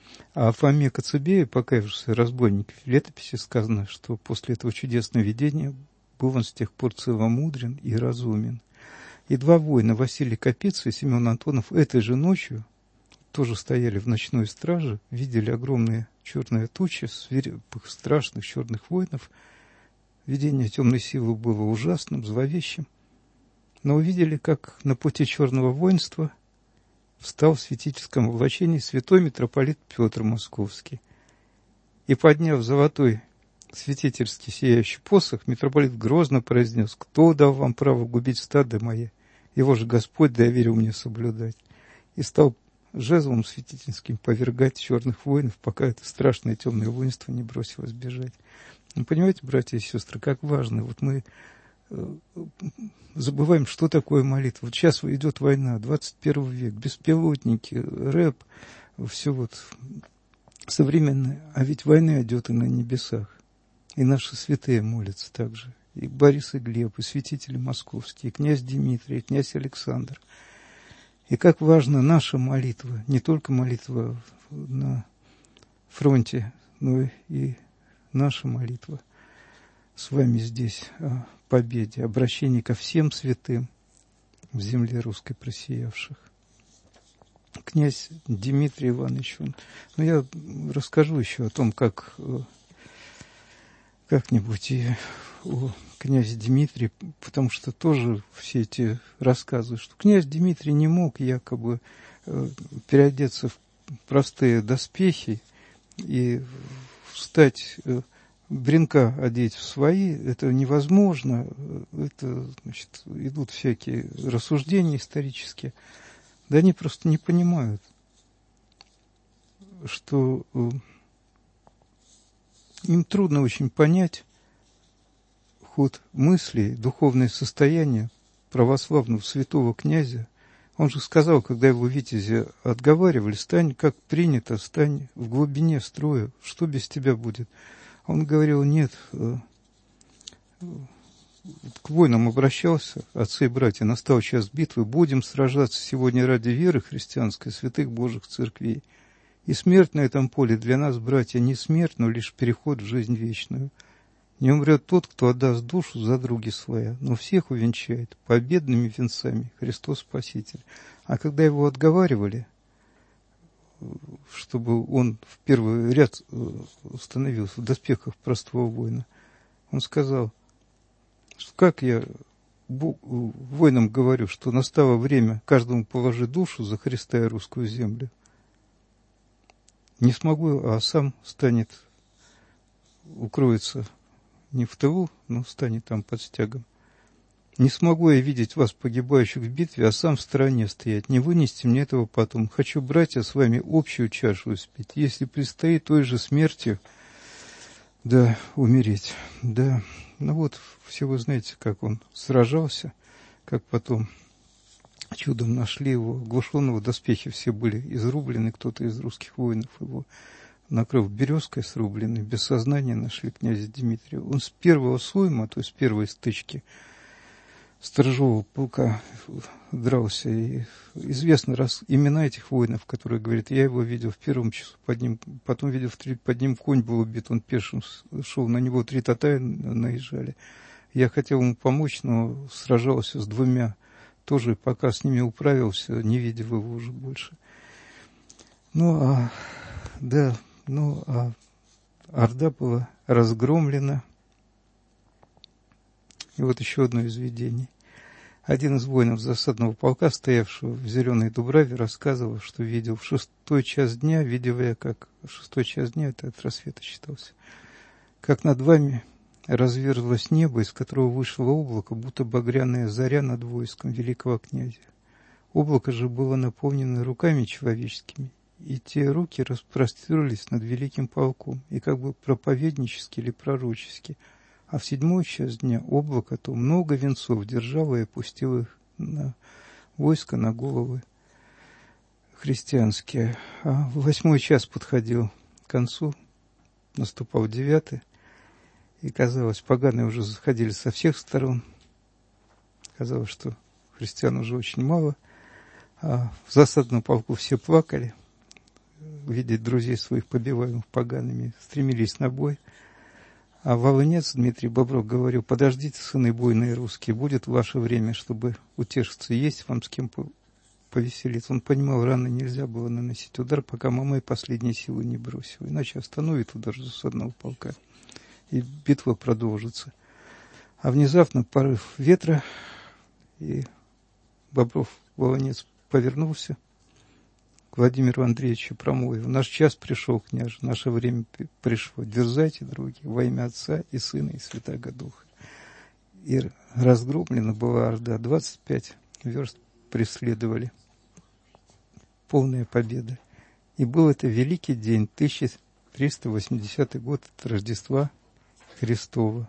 C: А о Фоме Коцебее, покаявшемся разбойнике, в летописи сказано, что после этого чудесного видения был он с тех пор целомудрен и разумен. И два воина, Василий Капица и Семен Антонов, этой же ночью тоже стояли в ночной страже, видели огромные черные тучи, свирепых, страшных черных воинов. Видение темной силы было ужасным, зловещим. Но увидели, как на пути черного воинства встал в святительском облачении святой митрополит Петр Московский. И, подняв золотой святительский сияющий посох, митрополит грозно произнес: «Кто дал вам право губить стадо мое? Его же Господь доверил мне соблюдать». И стал жезлом святительским повергать черных воинов, пока это страшное темное воинство не бросилось бежать. Вы понимаете, братья и сестры, как важно. Вот мы забываем, что такое молитва. Вот сейчас идет война, двадцать первый век, беспилотники, рэп, все вот современное. А ведь война идет и на небесах. И наши святые молятся также. И Борис и Глеб, и святители московские, и князь Дмитрий, и князь Александр. И как важна наша молитва, не только молитва на фронте, но и наша молитва с вами здесь о победе, обращение ко всем святым в земле русской просиявших. Князь Дмитрий Иванович, он, ну я расскажу еще о том, как как-нибудь и о князе Дмитрии, потому что тоже все эти рассказы, что князь Дмитрий не мог якобы э, переодеться в простые доспехи и встать, э, бренка одеть в свои, это невозможно, это, значит, идут всякие рассуждения исторические, да они просто не понимают, что э, им трудно очень понять ход мыслей, духовное состояние православного святого князя. Он же сказал, когда его витязи отговаривали: «Стань, как принято, стань в глубине строя, что без тебя будет?» Он говорил: «Нет». К воинам обращался: «Отцы и братья, настал час битвы, будем сражаться сегодня ради веры христианской, святых Божьих церквей. И смерть на этом поле для нас, братья, не смерть, но лишь переход в жизнь вечную. Не умрет тот, кто отдаст душу за други своя, но всех увенчает победными венцами Христос Спаситель». А когда его отговаривали, чтобы он в первый ряд становился в доспехах простого воина, он сказал, что как я воинам говорю, что настало время каждому положить душу за Христа и русскую землю, не смогу, а сам станет, укроется не в тылу, но станет там под стягом. Не смогу я видеть вас, погибающих в битве, а сам в стороне стоять. Не вынести мне этого потом. Хочу, братья, с вами общую чашу испить. Если предстоит той же смертью, да, умереть. Да, ну вот, все вы знаете, как он сражался, как потом чудом нашли его, оглушенного, доспехи все были изрублены, кто-то из русских воинов его накрыв березкой срубленной, без сознания нашли князя Дмитрия. Он с первого сойма, то есть с первой стычки сторожевого полка дрался. И известны раз, имена этих воинов, которые говорят: я его видел в первом часу, под ним, потом видел, в три, под ним конь был убит, он пешим шел, на него три татары наезжали. Я хотел ему помочь, но сражался с двумя. Тоже пока с ними управился, не видел его уже больше. Ну, а, да, ну, а орда была разгромлена. И вот еще одно из видений. Один из воинов засадного полка, стоявшего в Зеленой Дубраве, рассказывал, что видел в шестой час дня, видел я, как шестой час дня, это от рассвета считался, как над вами разверзлось небо, из которого вышло облако, будто багряная заря над войском великого князя. Облако же было наполнено руками человеческими, и те руки распростерлись над великим полком, и как бы проповеднически или пророчески. А в седьмой час дня облако то много венцов держало и опустило их на войско, на головы христианские. А в восьмой час подходил к концу, наступал девятый, и казалось, поганые уже заходили со всех сторон. Казалось, что христиан уже очень мало. А в засадном полку все плакали. видеть друзей своих побиваемых погаными, стремились на бой. А волынец Дмитрий Бобров говорил: подождите, сыны буйные русские, будет ваше время, чтобы утешиться, есть вам с кем повеселиться. Он понимал, рано нельзя было наносить удар, пока Мамай последние силы не бросил, иначе остановит удар засадного полка, и битва продолжится. А внезапно порыв ветра, и Бобров, волынец, повернулся к Владимиру Андреевичу, промолвил: наш час пришел, княже, наше время пришло. Дерзайте, други, во имя Отца и Сына и Святаго Духа. И разгромлена была орда, двадцать пять верст преследовали. Полная победа. И был это великий день, тысяча триста восьмидесятый год от Рождества Христова.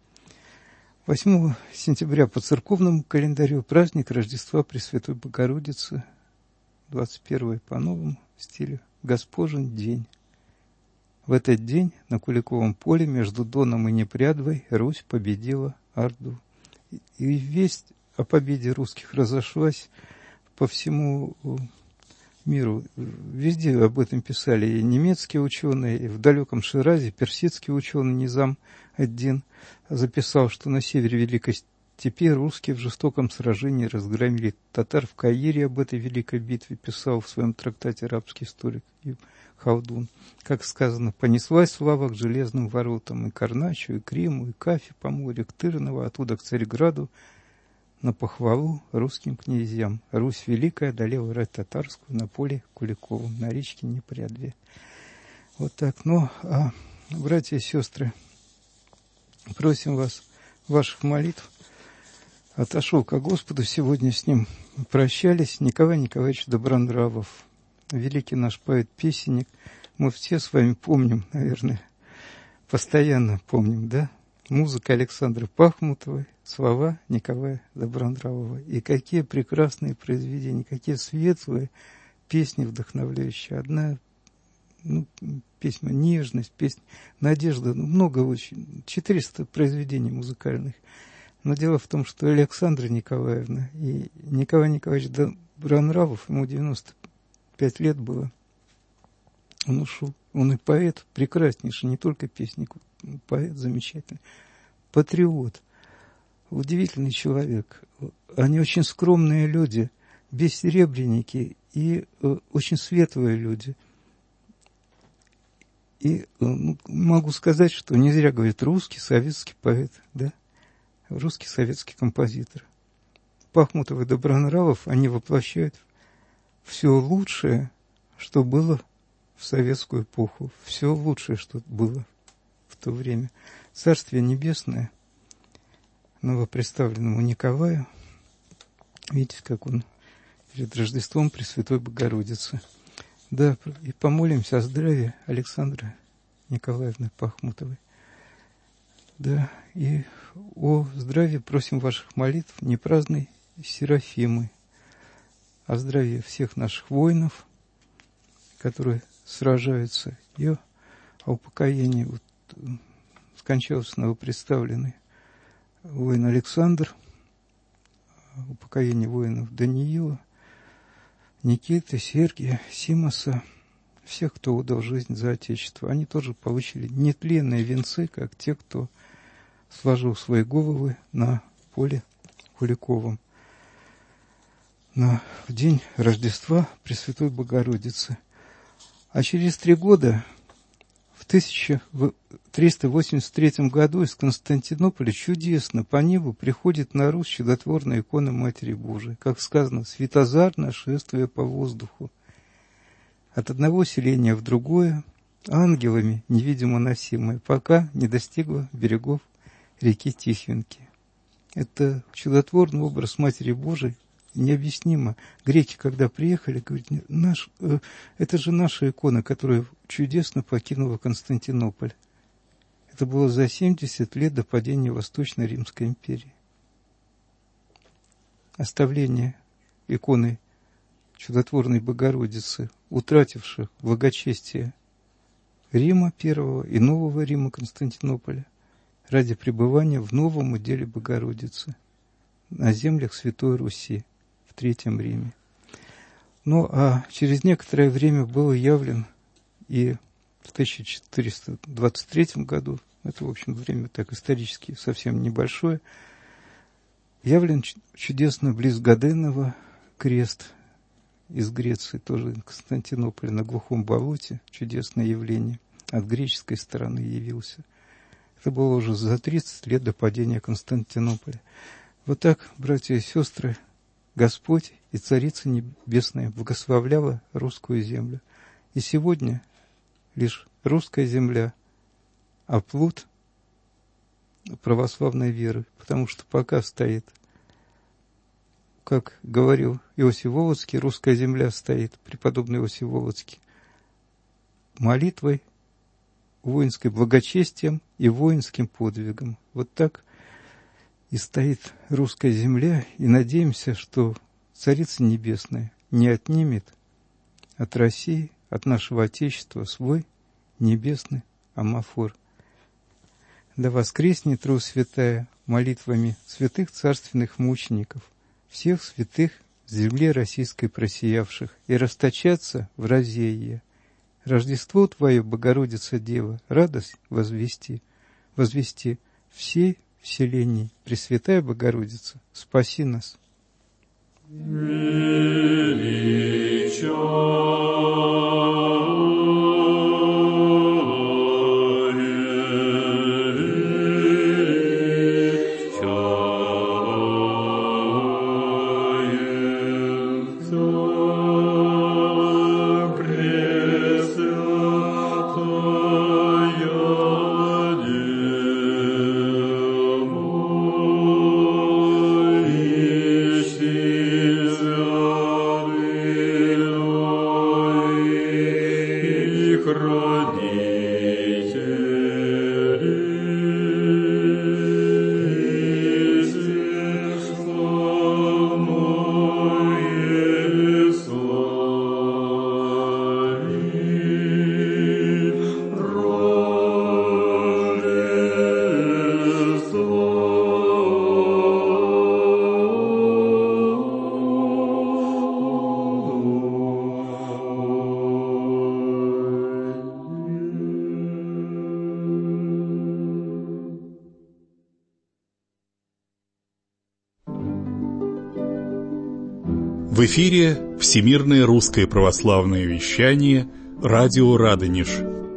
C: восьмого сентября по церковному календарю праздник Рождества Пресвятой Богородицы, двадцать первого по новому стилю, Госпожин день. В этот день на Куликовом поле между Доном и Непрядвой Русь победила орду. И весть о победе русских разошлась по всему миру. Везде об этом писали и немецкие ученые, и в далеком Ширазе персидский ученый Низам ад-Дин записал, что на севере Великой Степи русские в жестоком сражении разгромили татар. В Каире об этой великой битве писал в своем трактате арабский историк Халдун. Как сказано, понеслась слава к железным воротам, и Карначу, и Криму, и Кафе по морю, к Тырново, оттуда к Царьграду, на похвалу русским князьям. Русь великая одолела рать татарскую на поле Куликовом, на речке Непрядве. Вот так. Ну, а, братья и сестры, просим вас ваших молитв. Отошел ко Господу, сегодня с ним прощались Николай Николаевич Добронравов, великий наш поэт-песенник. Мы все с вами помним, наверное, постоянно помним, да? Музыка Александры Пахмутовой, слова Николая Добронравова. И какие прекрасные произведения, какие светлые песни вдохновляющие. Одна, ну, песня «Нежность», песня «Надежда», ну, много очень, четыреста произведений музыкальных. Но дело в том, что Александра Николаевна и Николай Николаевич Добронравов, ему девяносто пять лет было, он ушел. Он и поэт прекраснейший, не только песник, поэт замечательный, патриот, удивительный человек. Они очень скромные люди, бессеребренники и э, очень светлые люди. И э, ну, могу сказать, что не зря говорят русский советский поэт, да? Русский советский композитор. Пахмутов и Добронравов, они воплощают все лучшее, что было в советскую эпоху, все лучшее, что было в то время. Царствие Небесное новопредставленному Николаю. Видите, как он перед Рождеством Пресвятой Богородицы. Да, и помолимся о здравии Александры Николаевны Пахмутовой. Да, и о здравии просим ваших молитв непраздной Серафимы, о здравии всех наших воинов, которые сражаются, и о упокоении. Вот, скончался новопредставленный воин Александр, упокоение воинов Даниила, Никиты, Сергия, Симоса, всех, кто отдал жизнь за Отечество. Они тоже получили нетленные венцы, как те, кто сложил свои головы на поле Куликовом на, в день Рождества Пресвятой Богородицы. А через три года, в тысяча триста восемьдесят третьем году, из Константинополя чудесно по небу приходит на Русь чудотворная икона Матери Божией. Как сказано, светозарное шествие по воздуху. От одного селения в другое, ангелами невидимо носимое, пока не достигла берегов реки Тихвинки. Это чудотворный образ Матери Божией, необъяснимо. Греки, когда приехали, говорят, наш, э, это же наша икона, которая чудесно покинула Константинополь. Это было за семьдесят лет до падения Восточной Римской империи. Оставление иконы чудотворной Богородицы, утративших благочестие Рима первого и Нового Рима Константинополя, ради пребывания в новом уделе Богородицы на землях Святой Руси в Третьем Риме. Ну, а через некоторое время был явлен И в тысяча четыреста двадцать третьем году, это, в общем, время так исторически совсем небольшое, явлен чудесно близ Гаденова крест из Греции, тоже Константинополь, на глухом болоте, чудесное явление, от греческой стороны явился. Это было уже за тридцать лет до падения Константинополя. Вот так, братья и сестры, Господь и Царица Небесная благословляла русскую землю. И сегодня лишь русская земля, оплот православной веры, потому что пока стоит, как говорил Иосиф Волоцкий, русская земля стоит, преподобный Иосиф Волоцкий, молитвой, воинской благочестием и воинским подвигом. Вот так и стоит русская земля, и надеемся, что Царица Небесная не отнимет от России, от нашего Отечества свой небесный омофор. Да воскреснет Русь святая молитвами святых царственных мучеников, всех святых в земле российской просиявших, и расточаться в разее. Рождество Твое, Богородица Дева, радость возвести, возвести всей вселенной. Пресвятая Богородица, спаси нас.
D: В эфире Всемирное русское православное вещание «Радио Радонеж».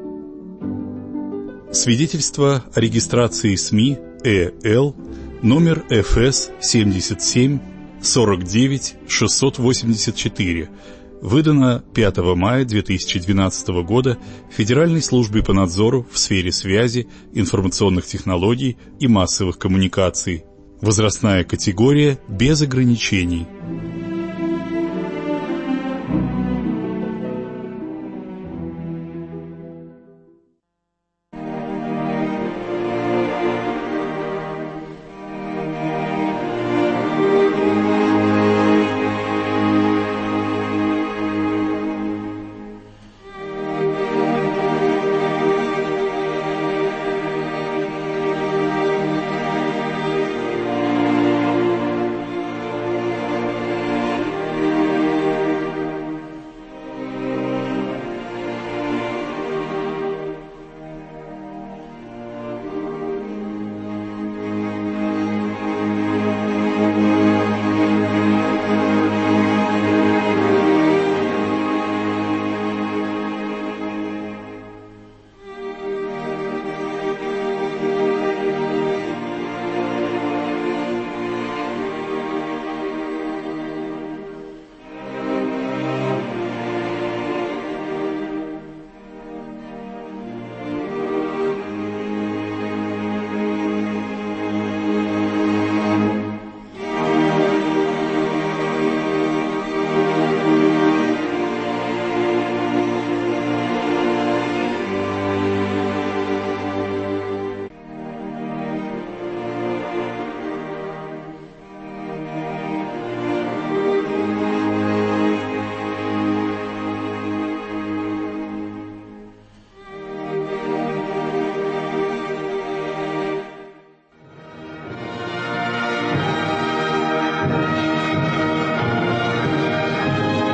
D: Свидетельство о регистрации СМИ ЭЛ номер эф эс семьдесят семь сорок девять шестьсот восемьдесят четыре, выдано пятого мая две тысячи двенадцатого года Федеральной службой по надзору в сфере связи, информационных технологий и массовых коммуникаций. Возрастная категория без ограничений.